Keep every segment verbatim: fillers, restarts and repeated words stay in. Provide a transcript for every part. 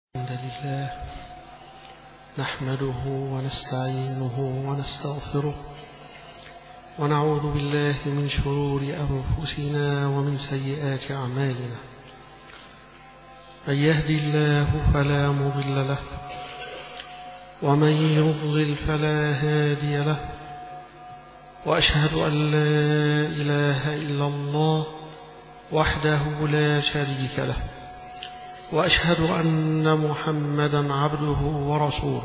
الحمد لله نحمده ونستعينه ونستغفره ونعوذ بالله من شرور أنفسنا ومن سيئات أعمالنا. من يهدي الله فلا مضل له ومن يضلل فلا هادي له، وأشهد أن لا إله إلا الله وحده لا شريك له، وأشهد أن محمدا عبده ورسوله.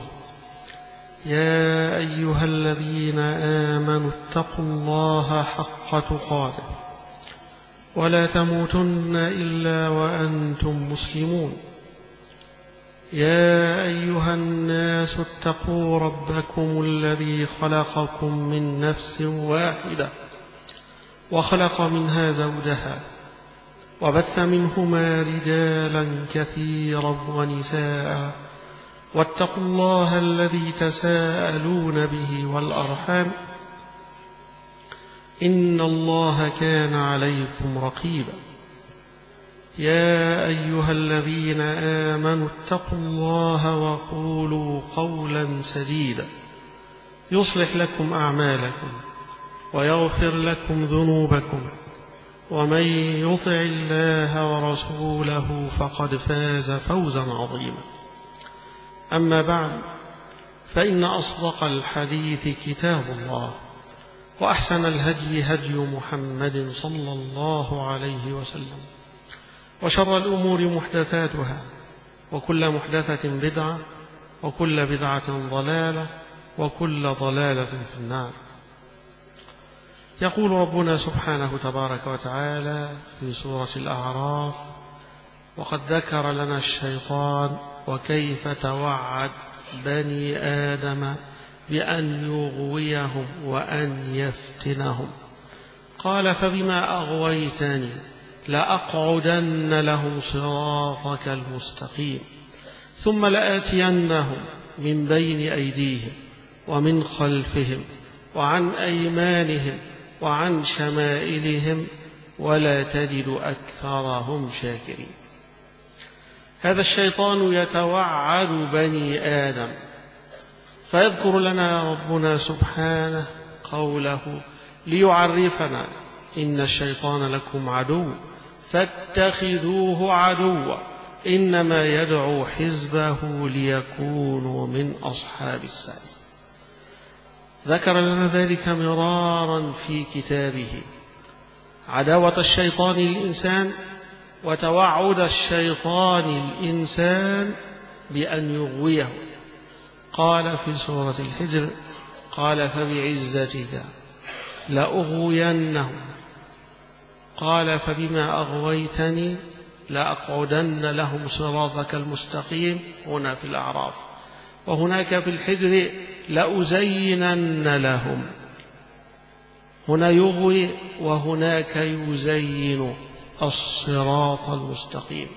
يا أيها الذين آمنوا اتقوا الله حق تقاته ولا تموتن إلا وأنتم مسلمون. يا أيها الناس اتقوا ربكم الذي خلقكم من نفس واحدة وخلق منها زوجها وبث منهما رجالا كثيرا ونساء، واتقوا الله الذي تساءلون به والأرحام إن الله كان عليكم رقيبا. يا أيها الذين آمنوا اتقوا الله وقولوا قولا سديدا يصلح لكم أعمالكم ويغفر لكم ذنوبكم، ومن يطع الله ورسوله فقد فاز فوزا عظيما. أما بعد، فإن أصدق الحديث كتاب الله، وأحسن الهدي هدي محمد صلى الله عليه وسلم، وشر الأمور محدثاتها، وكل محدثة بدعة، وكل بدعة ضلالة، وكل ضلالة في النار. يقول ربنا سبحانه تبارك وتعالى في سورة الأعراف: وقد ذكر لنا الشيطان وكيف توعد بني آدم بأن يغويهم وأن يفتنهم، قال فبما أغويتني لأقعدن لهم صراطك المستقيم ثم لآتينهم من بين أيديهم ومن خلفهم وعن أيمانهم وعن شمائلهم ولا تجد أكثرهم شاكرين. هذا الشيطان يتوعد بني آدم، فيذكر لنا ربنا سبحانه قوله ليعرفنا إن الشيطان لكم عدو فاتخذوه عدوا إنما يدعو حزبه ليكونوا من أصحاب السعير. ذكر لنا ذلك مرارا في كتابه، عداوة الشيطان للإنسان وتوعد الشيطان الإنسان بأن يغويه. قال في سورة الحجر: قال فبعزتك لأغوينهم، قال فبما أغويتني لأقعدن لهم صراطك المستقيم، هنا في الأعراف. وهناك في الحجر لأزينن لهم، هنا يغوي وهناك يزين الصراط المستقيم.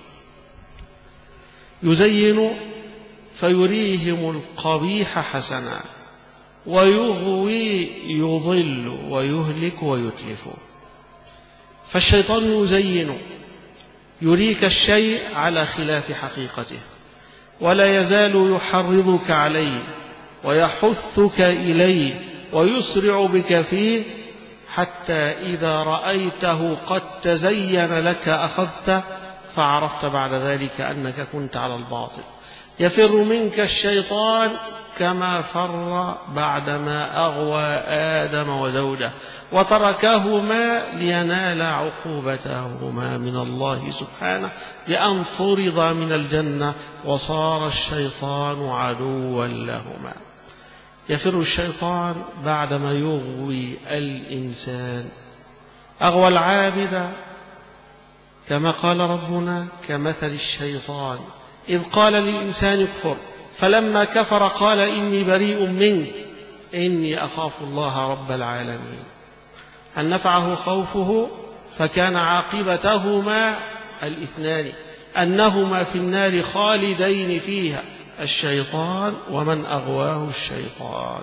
يزين فيريهم القبيح حسنا، ويغوي يضل ويهلك ويتلف. فالشيطان يزين، يريك الشيء على خلاف حقيقته، ولا يزال يحرضك عليه ويحثك إليه ويسرع بك فيه، حتى إذا رأيته قد تزين لك أخذته، فعرفت بعد ذلك أنك كنت على الباطل. يفر منك الشيطان كما فر بعدما أغوى آدم وزوجه وتركهما لينال عقوبتهما من الله سبحانه بأن طرد من الجنة وصار الشيطان عدوا لهما. يفر الشيطان بعدما يغوي الإنسان. أغوى العابد كما قال ربنا كمثل الشيطان إذ قال للإنسان اكفر فلما كفر قال إني بريء منك إني أخاف الله رب العالمين. أن نفعه خوفه فكان عاقبتهما الاثنان أنهما في النار خالدين فيها، الشيطان ومن أغواه الشيطان.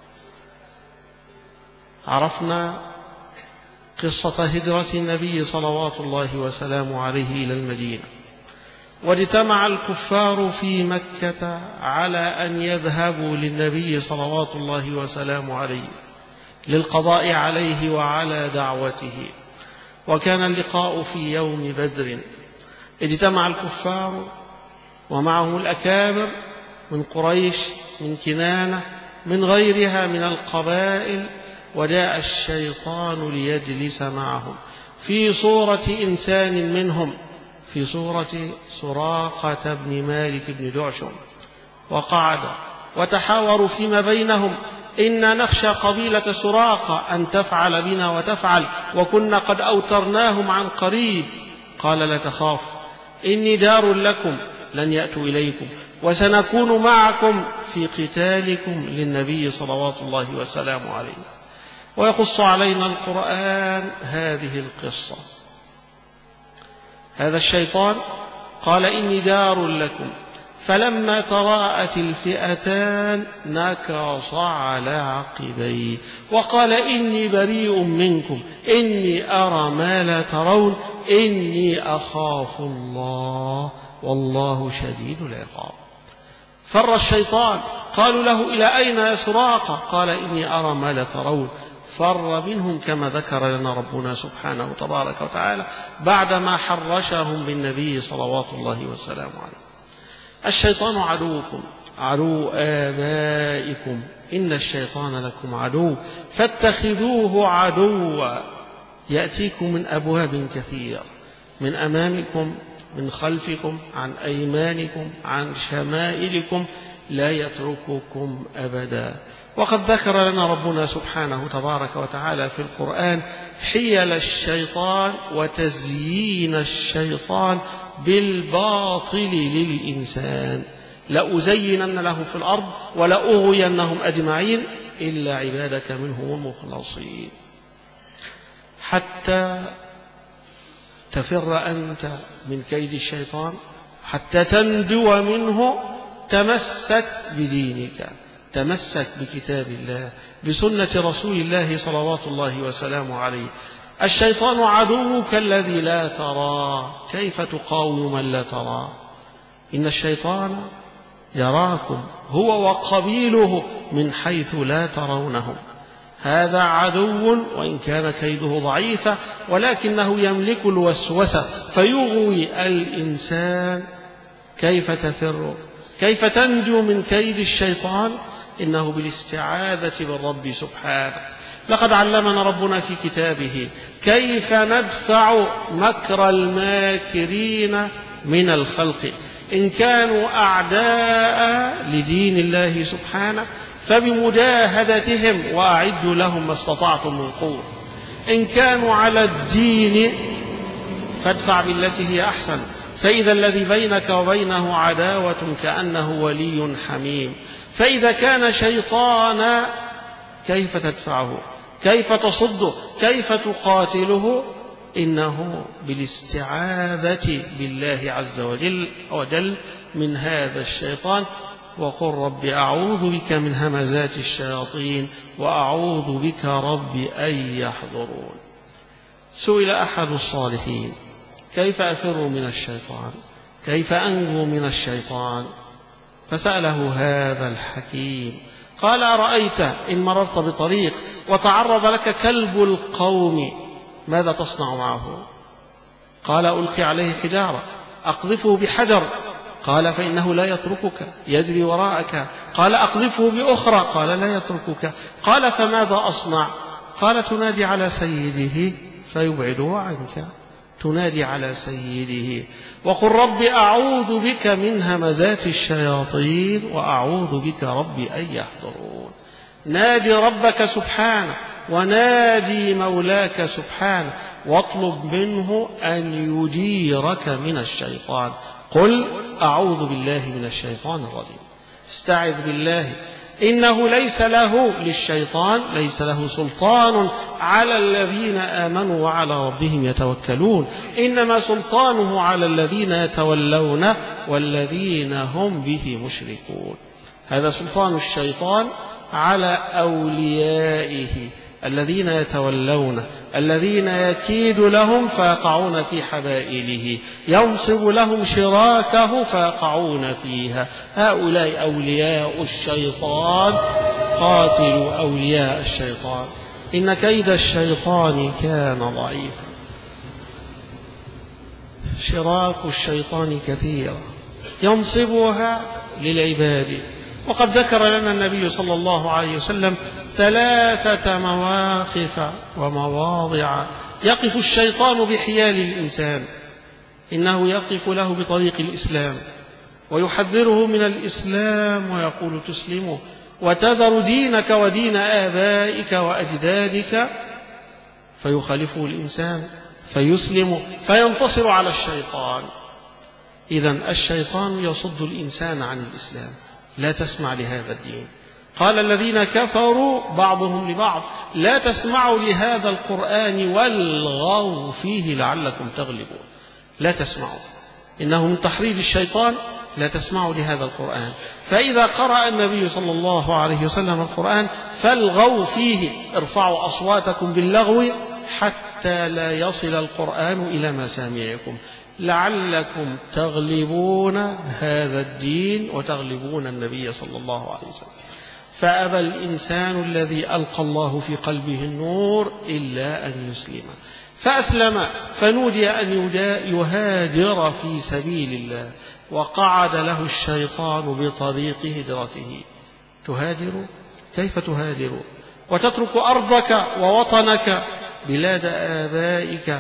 عرفنا قصة هجرة النبي صلوات الله وسلامه عليه إلى المدينة، واجتمع الكفار في مكة على أن يذهبوا للنبي صلوات الله وسلامه عليه للقضاء عليه وعلى دعوته. وكان اللقاء في يوم بدر. اجتمع الكفار ومعهم الأكابر من قريش، من كنانة، من غيرها من القبائل، وجاء الشيطان ليجلس معهم في صورة إنسان منهم، في صورة سراقة بن مالك بن جعشم، وقعد وتحاوروا فيما بينهم: إنا نخشى قبيلة سراقة أن تفعل بنا وتفعل، وكنا قد أوترناهم عن قريب. قال: لا تخاف، إني جار لكم، لن يأتوا إليكم، وسنكون معكم في قتالكم للنبي صلوات الله وسلامه عليه. ويقص علينا القرآن هذه القصة. هذا الشيطان قال: إني جار لكم، فلما تراءت الفئتان نكص على عقبيه وقال: إني بريء منكم، إني أرى ما لا ترون، إني أخاف الله والله شديد العقاب. فر الشيطان. قالوا له: إلى أين يا سراقة؟ قال: إني أرى ما لا ترون. فر منهم كما ذكر لنا ربنا سبحانه تبارك وتعالى بعدما حرشهم بالنبي صلوات الله وسلامه عليه. الشيطان عدوكم، عدو آبائكم، إن الشيطان لكم عدو فاتخذوه عدوا، يأتيكم من أبواب كثيرة، من أمامكم، من خلفكم، عن أيمانكم، عن شمائلكم، لا يترككم أبدا. وقد ذكر لنا ربنا سبحانه تبارك وتعالى في القرآن حيل الشيطان وتزيين الشيطان بالباطل للإنسان: لأزينن له في الأرض ولأغوينهم أجمعين إلا عبادك منهم المخلصين. حتى تفر أنت من كيد الشيطان، حتى تندو منه، تمسك بدينك، تمسك بكتاب الله، بسنة رسول الله صلوات الله وسلامه عليه. الشيطان عدوك الذي لا تراه، كيف تقاوم من لا تراه؟ إن الشيطان يراكم هو وقبيله من حيث لا ترونهم. هذا عدو وإن كان كيده ضعيفا، ولكنه يملك الوسوسة فيغوي الإنسان. كيف تفر؟ كيف تنجو من كيد الشيطان؟ إنه بالاستعاذة بالرب سبحانه. لقد علمنا ربنا في كتابه كيف ندفع مكر الماكرين من الخلق. إن كانوا أعداء لدين الله سبحانه فبمجاهدتهم وأعدوا لهم ما استطعتم من قوة. إن كانوا على الدين فادفع بالتي هي أحسن، فإذا الذي بينك وبينه عداوة كأنه ولي حميم. فإذا كان شيطانا كيف تدفعه؟ كيف تصده؟ كيف تقاتله؟ إنه بالاستعاذة بالله عز وجل وجل من هذا الشيطان. وقل رب أعوذ بك من همزات الشياطين وأعوذ بك رب أن يحضرون. سئل أحد الصالحين: كيف أفر من الشيطان؟ كيف أنجو من الشيطان؟ فسأله هذا الحكيم قال: أرأيت إن مررت بطريق وتعرض لك كلب القوم ماذا تصنع معه؟ قال: ألقي عليه حجارة، أقذفه بحجر. قال: فإنه لا يتركك، يجري وراءك. قال: أقذفه بأخرى. قال: لا يتركك. قال: فماذا أصنع؟ قال: تنادي على سيده فيبعده عنك، تنادي على سيده. وقل رب أعوذ بك من همزات الشياطين وأعوذ بك رب أن يحضرون. نادي ربك سبحانه ونادي مولاك سبحانه واطلب منه أن يجيرك من الشيطان. قل أعوذ بالله من الشيطان الرجيم، استعذ بالله، إنه ليس له للشيطان ليس له سلطان على الذين آمنوا وعلى ربهم يتوكلون، إنما سلطانه على الذين يتولونه والذين هم به مشركون. هذا سلطان الشيطان على أوليائه الذين يتولون الذين يكيد لهم فيقعون في حبائله، ينصب لهم شراكه فيقعون فيها. هؤلاء أولياء الشيطان، قاتلوا أولياء الشيطان إن كيد الشيطان كان ضعيفا. شراك الشيطان كثيرة ينصبها للعباد. وقد ذكر لنا النبي صلى الله عليه وسلم ثلاثة مواقف ومواضع يقف الشيطان بحيال الإنسان. إنه يقف له بطريق الإسلام ويحذره من الإسلام ويقول تسلمه وتذر دينك ودين آبائك وأجدادك، فيخالفه الإنسان فيسلم فينتصر على الشيطان. إذن الشيطان يصد الإنسان عن الإسلام، لا تسمع لهذا الدين. قال الذين كفروا بعضهم لبعض لا تسمعوا لهذا القرآن والغوا فيه لعلكم تغلبون. لا تسمعوا، إنه من تحريض الشيطان. لا تسمعوا لهذا القرآن، فإذا قرأ النبي صلى الله عليه وسلم القرآن فالغوا فيه، ارفعوا أصواتكم باللغو حتى لا يصل القرآن إلى مسامعكم لعلكم تغلبون هذا الدين وتغلبون النبي صلى الله عليه وسلم. فأبى الإنسان الذي ألقى الله في قلبه النور إلا أن يسلم، فأسلم فنودي أن يهاجر في سبيل الله، وقعد له الشيطان بطريق هجرته. تهاجر؟ كيف تهاجر وتترك أرضك ووطنك بلاد آبائك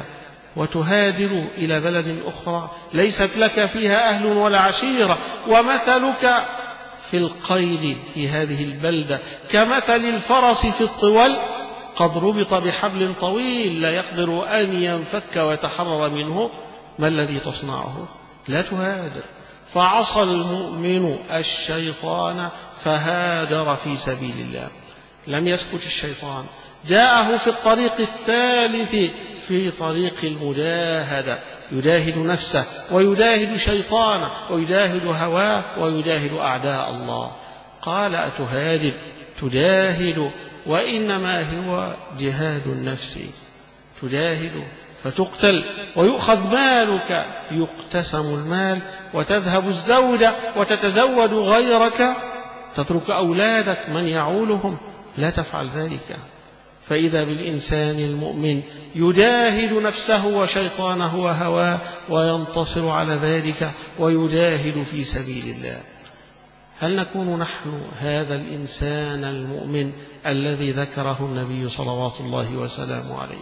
وتهاجر إلى بلد أخرى ليست لك فيها أهل ولا عشيرة، ومثلك في القيد في هذه البلدة كمثل الفرس في الطول قد ربط بحبل طويل لا يقدر أن ينفك ويتحرر منه، ما الذي تصنعه؟ لا تهاجر. فعصى المؤمن الشيطان فهاجر في سبيل الله. لم يسكت الشيطان، جاءه في الطريق الثالث في طريق المجاهدة، يجاهد نفسه ويجاهد شيطانه ويجاهد هواه ويجاهد أعداء الله. قال أتهاجر تجاهد وإنما هو جهاد النفس، تجاهد فتقتل ويؤخذ مالك، يقتسم المال وتذهب الزوجة وتتزوج غيرك، تترك أولادك من يعولهم. لا تفعل ذلك. فإذا بالإنسان المؤمن يجاهد نفسه وشيطانه وهواه وينتصر على ذلك ويجاهد في سبيل الله. هل نكون نحن هذا الإنسان المؤمن الذي ذكره النبي صلوات الله وسلامه عليه،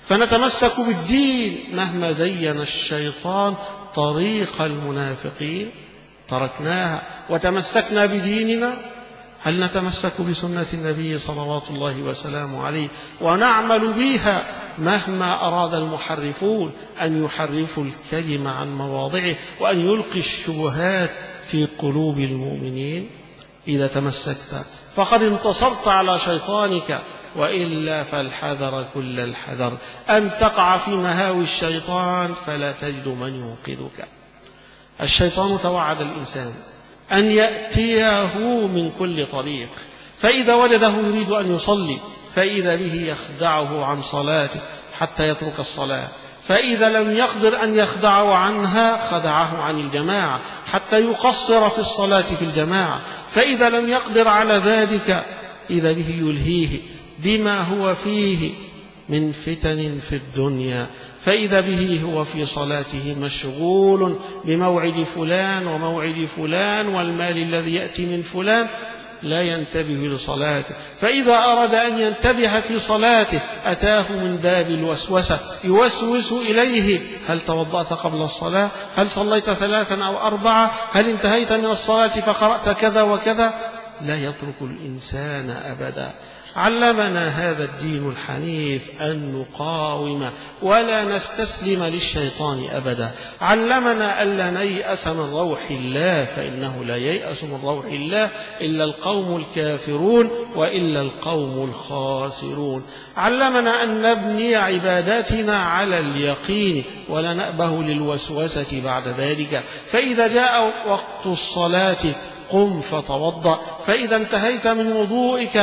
فنتمسك بالدين مهما زين الشيطان طريق المنافقين؟ تركناها وتمسكنا بديننا. هل نتمسك بسنة النبي صلوات الله وسلامه عليه ونعمل بها مهما أراد المحرفون أن يحرفوا الكلمة عن مواضعه وأن يلقي الشبهات في قلوب المؤمنين؟ إذا تمسكت فقد انتصرت على شيطانك، وإلا فالحذر كل الحذر أن تقع في مهاوي الشيطان فلا تجد من ينقذك. الشيطان توعد الإنسان أن يأتيه من كل طريق، فإذا وجده يريد أن يصلي فإذا به يخدعه عن صلاته حتى يترك الصلاة، فإذا لم يقدر أن يخدعه عنها خدعه عن الجماعة حتى يقصر في الصلاة في الجماعة، فإذا لم يقدر على ذلك إذا به يلهيه بما هو فيه من فتن في الدنيا، فإذا به هو في صلاته مشغول بموعد فلان وموعد فلان والمال الذي يأتي من فلان، لا ينتبه لصلاته. فإذا أراد أن ينتبه في صلاته أتاه من باب الوسوسة يوسوس إليه: هل توضأت قبل الصلاة؟ هل صليت ثلاثا أو أربعة؟ هل انتهيت من الصلاة فقرأت كذا وكذا؟ لا يترك الإنسان أبدا. علمنا هذا الدين الحنيف أن نقاوم ولا نستسلم للشيطان أبدا. علمنا ألا نيأس من روح الله، فإنه لا ييأس من روح الله إلا القوم الكافرون وإلا القوم الخاسرون. علمنا أن نبني عباداتنا على اليقين ولا نأبه للوسوسة بعد ذلك. فإذا جاء وقت الصلاة قم فتوضأ، فإذا انتهيت من وضوئك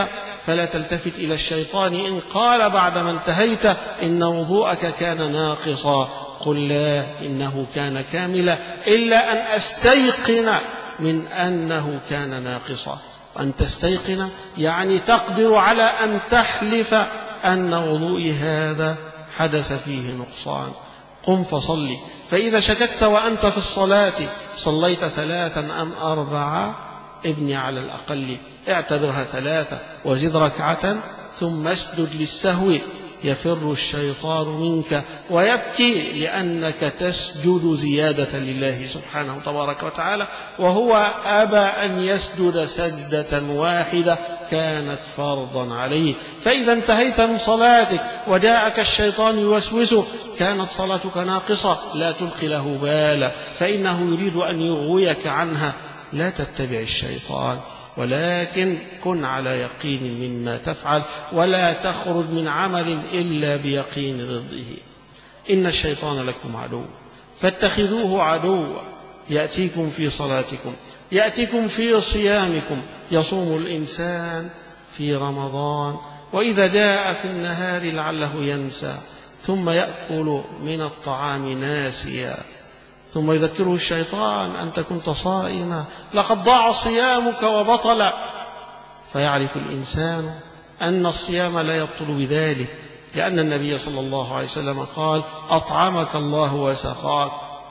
فلا تلتفت إلى الشيطان إن قال بعد ما انتهيت إن وضوءك كان ناقصا، قل لا إنه كان كاملا، إلا أن أستيقن من أنه كان ناقصا. وأن تستيقن يعني تقدر على أن تحلف أن وضوئي هذا حدث فيه نقصان. قم فصلي، فإذا شككت وأنت في الصلاة صليت ثلاثا أم أربعة ابني على الأقل اعتبرها ثلاثة وزد ركعة ثم اسجد للسهو يفر الشيطان منك ويبكي لأنك تسجد زيادة لله سبحانه تبارك وتعالى، وهو أبى أن يسجد سجدة واحدة كانت فرضا عليه. فإذا انتهيت من صلاتك وجاءك الشيطان يوسوسك كانت صلاتك ناقصة، لا تلقي له بالا، فإنه يريد أن يغويك عنها. لا تتبع الشيطان، ولكن كن على يقين مما تفعل، ولا تخرج من عمل إلا بيقين ضده. إن الشيطان لكم عدو فاتخذوه عدوا، يأتيكم في صلاتكم، يأتيكم في صيامكم. يصوم الإنسان في رمضان وإذا جاء في النهار لعله ينسى ثم يأكل من الطعام ناسيا، ثم يذكره الشيطان أنت كنت صائما لقد ضاع صيامك وبطل. فيعرف الإنسان أن الصيام لا يبطل بذلك، لأن النبي صلى الله عليه وسلم قال أطعمك الله وسقاك.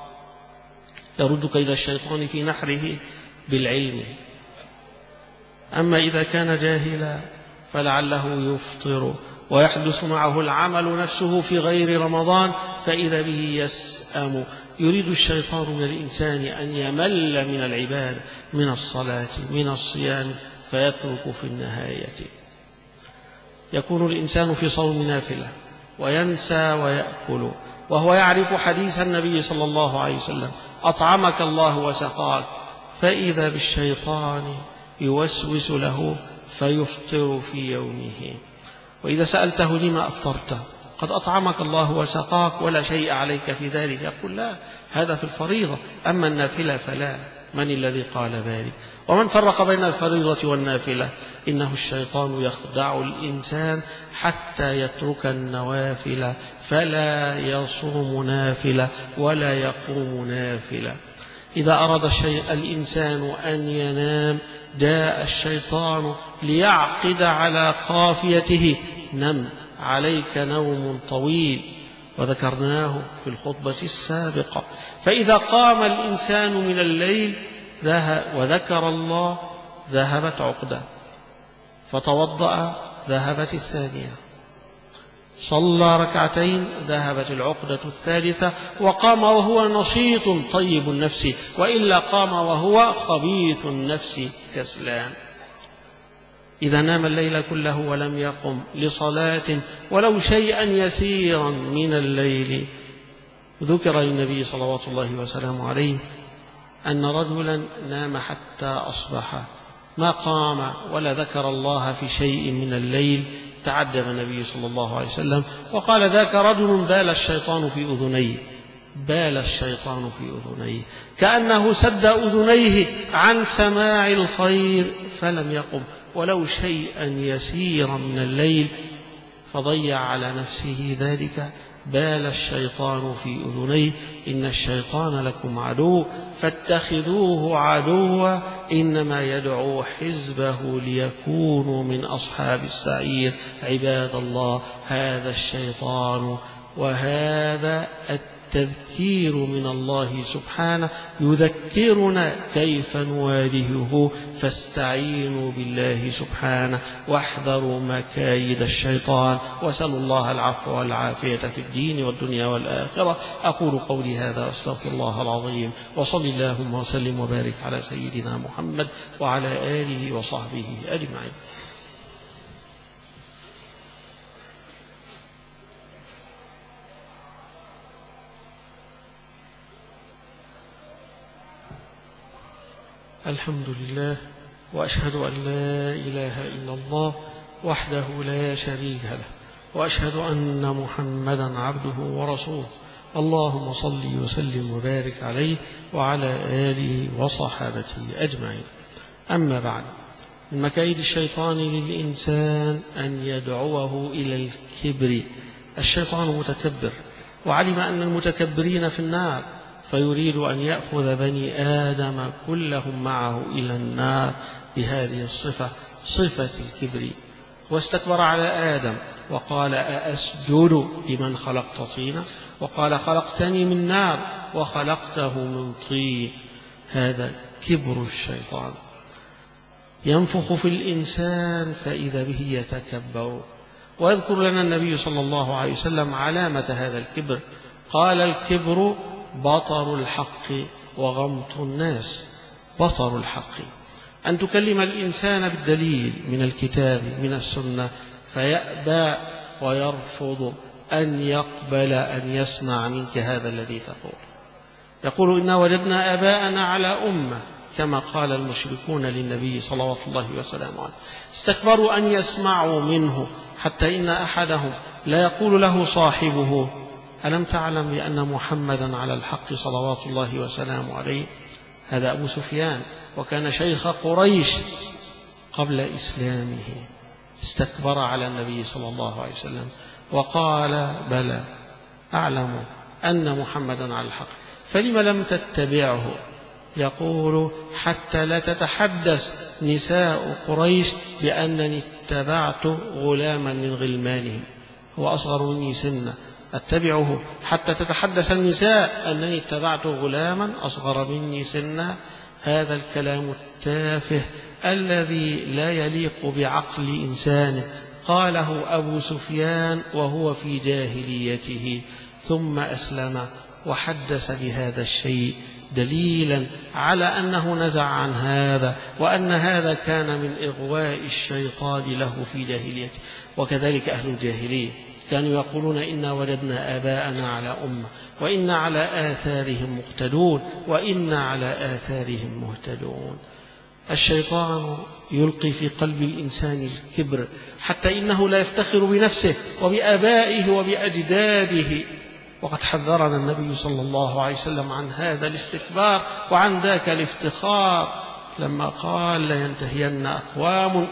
يرد كيد الشيطان في نحره بالعلم. أما إذا كان جاهلا فلعله يفطر ويحدث معه العمل نفسه في غير رمضان فإذا به يسأم. يريد الشيطان من الإنسان أن يمل من العبادة، من الصلاة، من الصيام، فيترك في النهاية. يكون الإنسان في صوم نافلة وينسى ويأكل وهو يعرف حديث النبي صلى الله عليه وسلم أطعمك الله وسقاك، فإذا بالشيطان يوسوس له فيفطر في يومه. وإذا سألته لما أفطرت قد أطعمك الله وسقاك ولا شيء عليك في ذلك، يقول لا، هذا في الفريضة، أما النافلة فلا. من الذي قال ذلك؟ ومن فرق بين الفريضة والنافلة؟ إنه الشيطان يخدع الإنسان حتى يترك النوافل فلا يصوم نافلة ولا يقوم نافلة. إذا أراد الشيء الإنسان أن ينام جاء الشيطان ليعقد على قافيته نم عليك نوم طويل، وذكرناه في الخطبة السابقة. فإذا قام الإنسان من الليل وذكر الله ذهبت عقدة، فتوضأ ذهبت الثانية، صلى ركعتين ذهبت العقدة الثالثة، وقام وهو نشيط طيب النفس، وإلا قام وهو خبيث النفس كسلان. إذا نام الليل كله ولم يقم لصلاة ولو شيئا يسيرا من الليل، ذكر للنبي صلوات الله وسلامه عليه أن رجلا نام حتى أصبح ما قام ولا ذكر الله في شيء من الليل. تعجب النبي صلى الله عليه وسلم وقال ذاك رجل بال الشيطان في أذنيه، بال الشيطان في أذنيه، كأنه سد أذنيه عن سماع الخير فلم يقم ولو شيئا يسيرا من الليل، فضيع على نفسه ذلك. بال الشيطان في أذنيه. إن الشيطان لكم عدو فاتخذوه عدوا إنما يدعو حزبه ليكونوا من أصحاب السعير. عباد الله، هذا الشيطان وهذا التذكير من الله سبحانه يذكرنا كيف نواجهه، فاستعينوا بالله سبحانه واحذروا مكايد الشيطان، وسلوا الله العفو والعافية في الدين والدنيا والآخرة. أقول قولي هذا واستغفر الله العظيم، وصل اللهم وسلم وبارك على سيدنا محمد وعلى آله وصحبه أجمعين. الحمد لله، وأشهد أن لا إله إلا الله وحده لا شريك له، وأشهد أن محمدا عبده ورسوله. اللهم صل وسلم وبارك عليه وعلى آله وصحابته أجمعين. أما بعد، من مكايد الشيطان للإنسان أن يدعوه إلى الكبر. الشيطان متكبر، وعلم أن المتكبرين في النار، فيريد أن يأخذ بني آدم كلهم معه إلى النار بهذه الصفة، صفة الكبر. واستكبر على آدم وقال أأسجد لمن خلقت طينا، وقال خلقتني من نار وخلقته من طين. هذا كبر الشيطان، ينفخ في الإنسان فإذا به يتكبر. ويذكر لنا النبي صلى الله عليه وسلم علامة هذا الكبر، قال الكبر بطر الحق وغمط الناس. بطر الحق أن تكلم الإنسان بالدليل من الكتاب من السنة فيأبى ويرفض أن يقبل أن يسمع منك هذا الذي تقول. يقول إنا وجدنا آباءنا على أمة، كما قال المشركون للنبي صلوات الله وسلامه عليه. استكبروا أن يسمعوا منه، حتى إن أحدهم لا يقول له صاحبه ألم تعلم بأن محمدا على الحق صلوات الله وسلامه عليه. هذا أبو سفيان، وكان شيخ قريش قبل إسلامه. استكبر على النبي صلى الله عليه وسلم وقال بلى أعلم أن محمدا على الحق، فلم لم تتبعه. يقول حتى لا تتحدث نساء قريش بأنني اتبعت غلاما من غلمانهم، هو أصغر مني سنا، أتبعه حتى تتحدث النساء أنني اتبعت غلاما أصغر مني سنا. هذا الكلام التافه الذي لا يليق بعقل إنسان قاله أبو سفيان وهو في جاهليته، ثم أسلم وحدث بهذا الشيء دليلا على أنه نزع عن هذا، وأن هذا كان من إغواء الشيطان له في جاهليته. وكذلك أهل الجاهلية كانوا يقولون إنا وجدنا آباءنا على أمة وإنا على آثارهم مقتدون وإنا على آثارهم مهتدون. الشيطان يلقي في قلب الإنسان الكبر حتى إنه لا يفتخر بنفسه وبآبائه وبأجداده. وقد حذرنا النبي صلى الله عليه وسلم عن هذا الاستكبار وعن ذاك الافتخار، لما قال لينتهين أقوام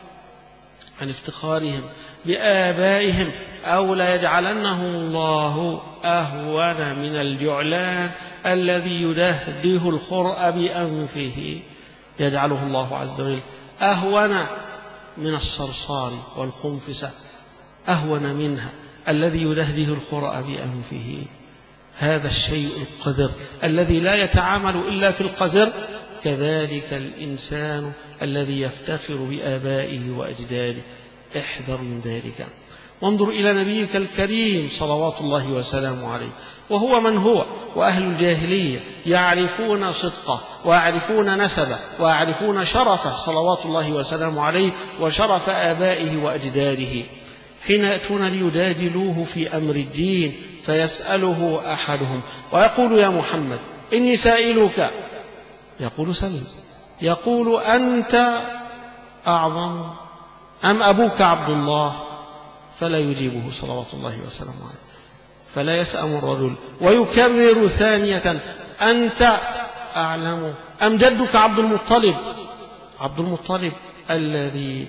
عن افتخارهم بآبائهم أو لا يجعلنه الله أهون من الجعلان الذي يدهده الخرء بأنفه. يجعله الله عز وجل أهون من الصرصار والخنفسة، أهون منها الذي يدهده الخرء بأنفه. هذا الشيء القذر الذي لا يتعامل إلا في القذر. كذلك الإنسان الذي يفتخر بآبائه وأجداده، احذر من ذلك. وانظر إلى نبيك الكريم صلوات الله وسلامه عليه، وهو من هو. وأهل الجاهلية يعرفون صدقه ويعرفون نسبه ويعرفون شرفه صلوات الله وسلامه عليه وشرف آبائه وأجداده. حين يأتون ليجادلوه في أمر الدين فيسأله أحدهم ويقول يا محمد إني سائلك، يقول سل، يقول أنت أعظم أم أبوك عبد الله؟ فلا يجيبه صلوات الله وسلامه عليه، فلا يسأم الرجل ويكرر ثانية أنت أعلم أم جدك عبد المطلب؟ عبد المطلب الذي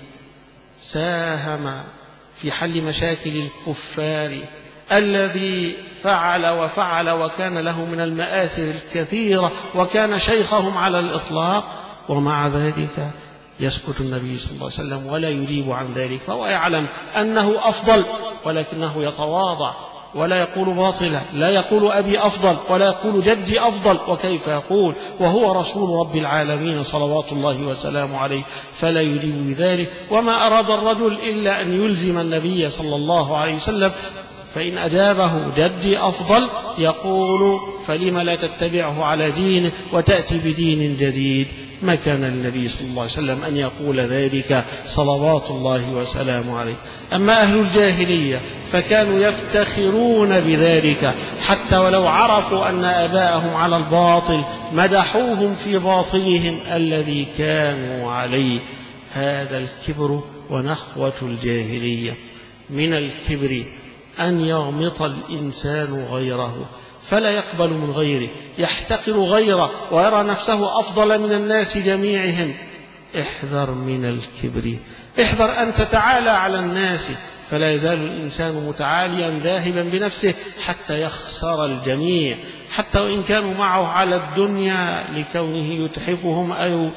ساهم في حل مشاكل الكفار، الذي فعل وفعل وكان له من المآثر الكثيرة وكان شيخهم على الإطلاق، ومع ذلك يسكت النبي صلى الله عليه وسلم ولا يجيب عن ذلك، فهو يعلم أنه أفضل ولكنه يتواضع ولا يقول باطلا، لا يقول أبي أفضل ولا يقول جدي أفضل، وكيف يقول وهو رسول رب العالمين صلوات الله وسلامه عليه، فلا يجيب بذلك. وما أراد الرجل إلا أن يلزم النبي صلى الله عليه وسلم، فإن أجابه جدي أفضل يقول فلما لا تتبعه على دينه وتأتي بدين جديد. ما كان للنبي صلى الله عليه وسلم أن يقول ذلك صلوات الله وسلامه عليه. أما أهل الجاهلية فكانوا يفتخرون بذلك، حتى ولو عرفوا أن آباءهم على الباطل مدحوهم في باطلهم الذي كانوا عليه. هذا الكبر ونخوة الجاهلية. من الكبر أن يغمط الإنسان غيره فلا يقبل من غيره، يحتقر غيره ويرى نفسه أفضل من الناس جميعهم. احذر من الكبر، احذر أن تتعالى على الناس، فلا يزال الإنسان متعاليا ذاهبا بنفسه حتى يخسر الجميع، حتى وإن كانوا معه على الدنيا لكونه يتحفهم أو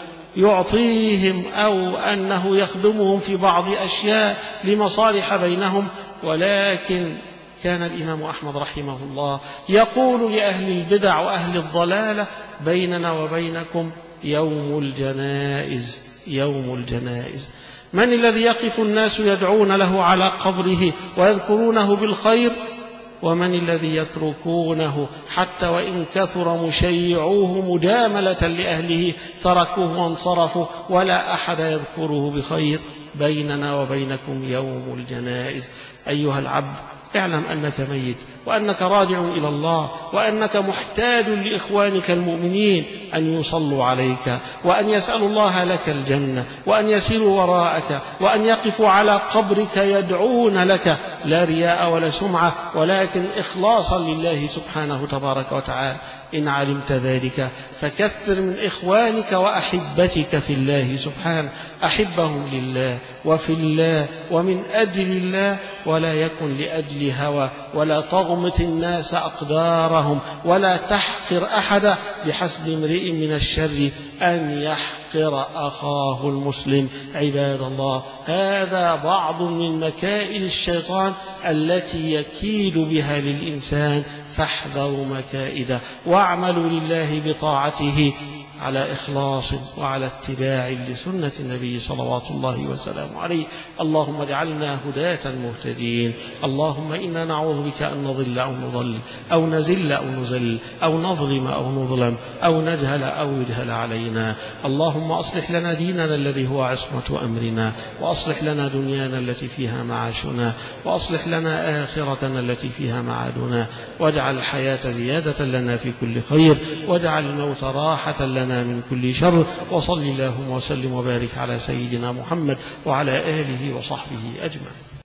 يعطيهم أو أنه يخدمهم في بعض أشياء لمصالح بينهم. ولكن كان الإمام أحمد رحمه الله يقول لأهل البدع وأهل الضلالة: بيننا وبينكم يوم الجنائز، يوم الجنائز. من الذي يقف الناس يدعون له على قبره ويذكرونه بالخير؟ ومن الذي يتركونه حتى وإن كثر مشيعوه مجاملة لأهله تركوه وانصرفوا ولا أحد يذكره بخير؟ بيننا وبينكم يوم الجنائز. أيها العبد، اعلم أنك ميت، وأنك راجع إلى الله، وأنك محتاج لإخوانك المؤمنين أن يصلوا عليك، وأن يسألوا الله لك الجنة، وأن يسيروا وراءك، وأن يقفوا على قبرك يدعون لك، لا رياء ولا سمعة، ولكن إخلاصا لله سبحانه تبارك وتعالى. إن علمت ذلك فكثر من إخوانك وأحبتك في الله سبحانه، أحبهم لله وفي الله ومن أجل الله، ولا يكن لأجل هوى، ولا تغمط الناس أقدارهم، ولا تحقر أحدا، بحسب امرئ من الشر أن يحقر أخاه المسلم. عباد الله، هذا بعض من مكائد الشيطان التي يكيد بها للإنسان، فاحذروا مكائده، واعملوا لله بطاعته على إخلاص وعلى اتباع لسنة النبي صلوات الله وسلامه عليه. اللهم اجعلنا هداة مهتدين. اللهم إنا نعوذ بك أن نضل أو نضل أو نزل أو نزل أو نظلم أو نظلم أو نجهل أو يجهل علينا. اللهم أصلح لنا ديننا الذي هو عصمة أمرنا، وأصلح لنا دنيانا التي فيها معاشنا، وأصلح لنا آخرتنا التي فيها معادنا، واجعل الحياة زيادة لنا في كل خير، واجعل الموت راحة لنا من كل شر. وصل اللهم وسلم وبارك على سيدنا محمد وعلى آله وصحبه أجمعين.